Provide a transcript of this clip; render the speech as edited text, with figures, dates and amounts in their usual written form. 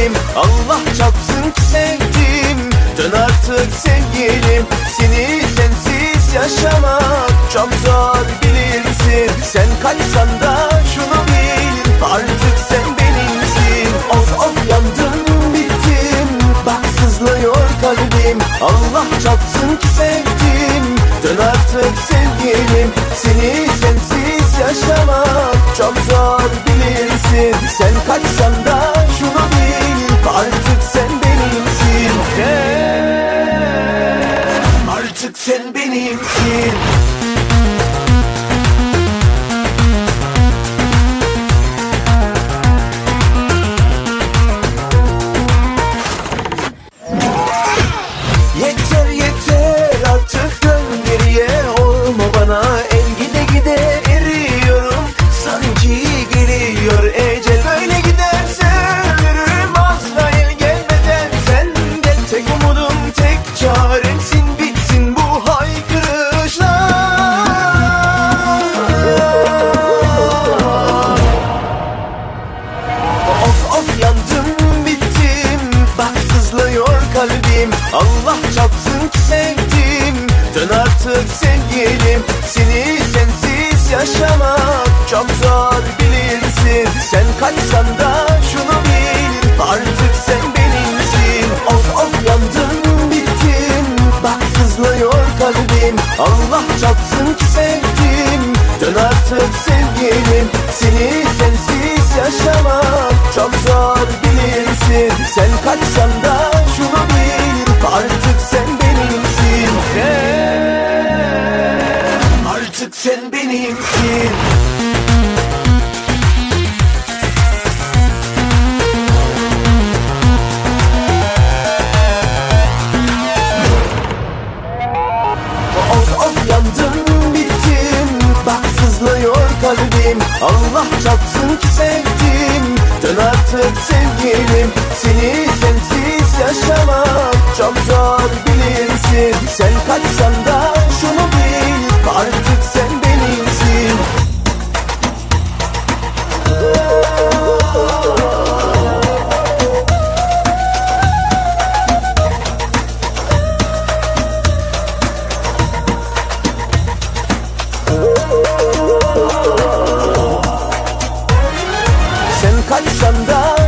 kalbim. Allah çarpsın ki sevdim. Dön artık sevgilim. Seni sensiz yaşamak çok zor bilirsin. Sen kaçsan da şunu bil, artık sen benimsin. Of of yandım bittim, bak sızlıyor kalbim. Allah çarpsın ki sevdim. Dön artık sevgilim. Seni sensiz yaşamak çok zor bilirsin. Sen kaçsan da şunu bil, artık sen benimsin. Artık sen benimsin. Yeter yeter artık, dön geriye, olma bana el gide gide eriyorum. Sanki geliyor ecel, böyle giderse ölürüm. Azrail gelmeden sen gel, tek umudum tek çaremsin. Bitsin bu haykırışlar. Of of yandım bittim, bak sızlıyor kalbim. Allah çarpsın ki sevdim. Dön artık sevgilim. Seni sensiz yaşamak çok zor bilirsin. Sen kaçsan da şunu bil, artık sen benimsin. Of of yandım bittim, bak sızlıyor kalbim. Allah çarpsın ki sevdim. Dön artık sevgilim. Seni sensiz yaşamak çok zor bilirsin. Sen kaçsan da şunu bil, artık sen benimsin. Artık sen benimsin. Of of yandım bittim, bak sızlıyor kalbim. Allah çarpsın ki sevdim. Dön artık sevgilim. Seni sensiz yaşamak çok zor bilirsin. Sen kaçsan da şunu bil, artık sen benimsin. Sen kaçsan da